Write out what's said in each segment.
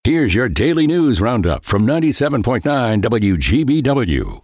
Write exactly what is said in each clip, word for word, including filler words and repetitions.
Here's your daily news roundup from ninety-seven point nine W G B W.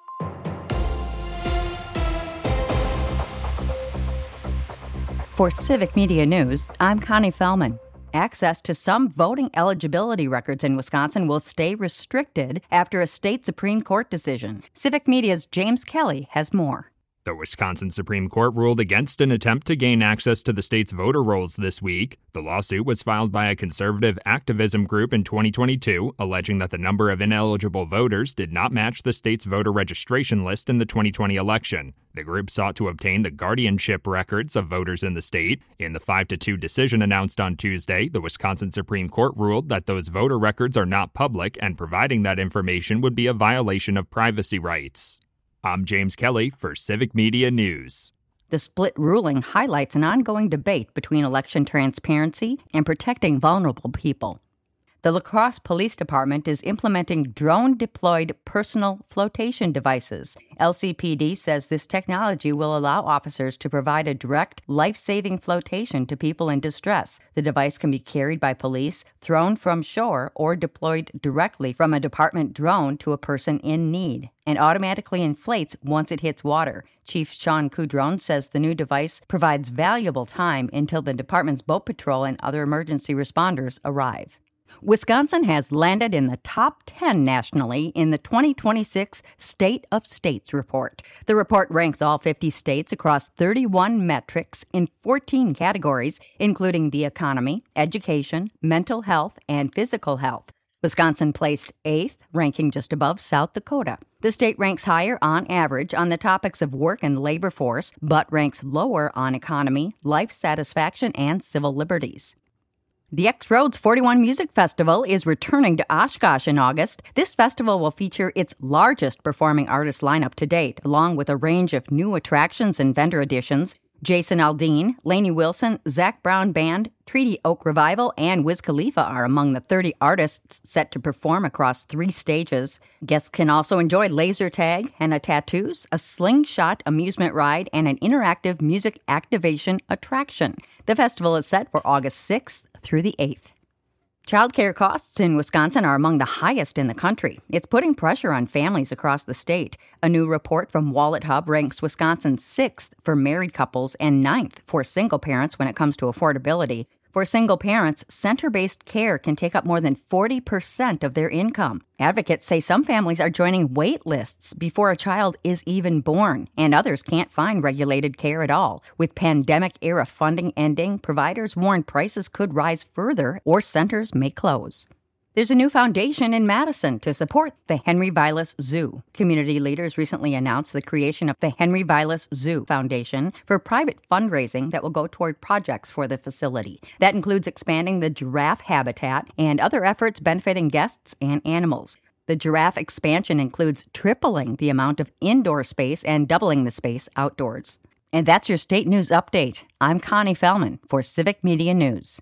For Civic Media News, I'm Connie Fellman. Access to some voting eligibility records in Wisconsin will stay restricted after a state Supreme Court decision. Civic Media's James Kelly has more. The Wisconsin Supreme Court ruled against an attempt to gain access to the state's voter rolls this week. The lawsuit was filed by a conservative activism group in twenty twenty-two, alleging that the number of ineligible voters did not match the state's voter registration list in the twenty twenty election. The group sought to obtain the guardianship records of voters in the state. In the five to two decision announced on Tuesday, the Wisconsin Supreme Court ruled that those voter records are not public, and providing that information would be a violation of privacy rights. I'm James Kelly for Civic Media News. The split ruling highlights an ongoing debate between election transparency and protecting vulnerable people. The La Crosse Police Department is implementing drone-deployed personal flotation devices. L C P D says this technology will allow officers to provide a direct, life-saving flotation to people in distress. The device can be carried by police, thrown from shore, or deployed directly from a department drone to a person in need, and automatically inflates once it hits water. Chief Sean Coudron says the new device provides valuable time until the department's boat patrol and other emergency responders arrive. Wisconsin has landed in the top ten nationally in the twenty twenty-six State of States report. The report ranks all fifty states across thirty-one metrics in fourteen categories, including the economy, education, mental health, and physical health. Wisconsin placed eighth, ranking just above South Dakota. The state ranks higher on average on the topics of work and labor force, but ranks lower on economy, life satisfaction, and civil liberties. The X-Roads forty-one Music Festival is returning to Oshkosh in August. This festival will feature its largest performing artist lineup to date, along with a range of new attractions and vendor additions. Jason Aldean, Lainey Wilson, Zach Brown Band, Treaty Oak Revival, and Wiz Khalifa are among the thirty artists set to perform across three stages. Guests can also enjoy laser tag, henna tattoos, a slingshot amusement ride, and an interactive music activation attraction. The festival is set for August sixth through the eighth. Childcare costs in Wisconsin are among the highest in the country. It's putting pressure on families across the state. A new report from Wallet Hub ranks Wisconsin sixth for married couples and ninth for single parents when it comes to affordability. For single parents, center-based care can take up more than forty percent of their income. Advocates say some families are joining wait lists before a child is even born, and others can't find regulated care at all. With pandemic-era funding ending, providers warn prices could rise further or centers may close. There's a new foundation in Madison to support the Henry Vilas Zoo. Community leaders recently announced the creation of the Henry Vilas Zoo Foundation for private fundraising that will go toward projects for the facility. That includes expanding the giraffe habitat and other efforts benefiting guests and animals. The giraffe expansion includes tripling the amount of indoor space and doubling the space outdoors. And that's your state news update. I'm Connie Fellman for Civic Media News.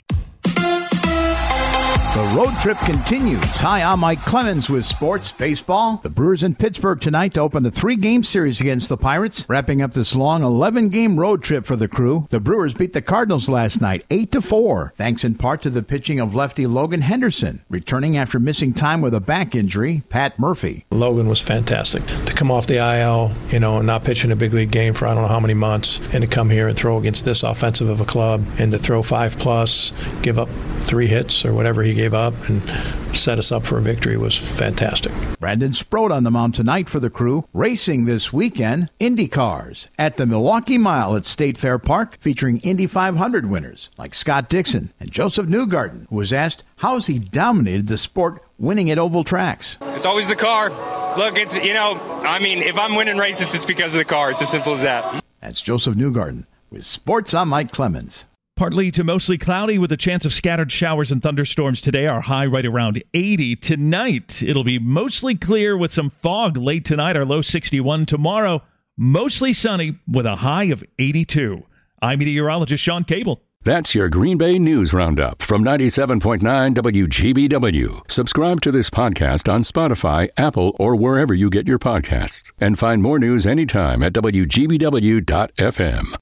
The road trip continues. Hi, I'm Mike Clemens with Sports Baseball. The Brewers in Pittsburgh tonight to open a three-game series against the Pirates, wrapping up this long eleven-game road trip for the crew. The Brewers beat the Cardinals last night eight to four, thanks in part to the pitching of lefty Logan Henderson, returning after missing time with a back injury, Pat Murphy. Logan was fantastic. To come off the I L, you know, and not pitch in a big league game for I don't know how many months, and to come here and throw against this offensive of a club, and to throw five plus, give up three hits or whatever he gave up and set us up for a victory was fantastic. Brandon Sproat on the mound tonight for the crew. Racing this weekend, Indy cars at the Milwaukee Mile at State Fair Park, featuring Indy five hundred winners like Scott Dixon and Joseph Newgarden, who was asked how has he dominated the sport winning at oval tracks. It's always the car. Look, it's, you know, I mean, if I'm winning races, it's because of the car. It's as simple as that. That's Joseph Newgarden with Sports. I'm Mike Clemens. Partly to mostly cloudy with a chance of scattered showers and thunderstorms today. Our high right around eighty. Tonight, it'll be mostly clear with some fog late tonight. Our low sixty-one. Tomorrow, mostly sunny with a high of eighty-two. I'm meteorologist Sean Cable. That's your Green Bay News Roundup from ninety-seven point nine W G B W. Subscribe to this podcast on Spotify, Apple, or wherever you get your podcasts. And find more news anytime at W G B W dot F M.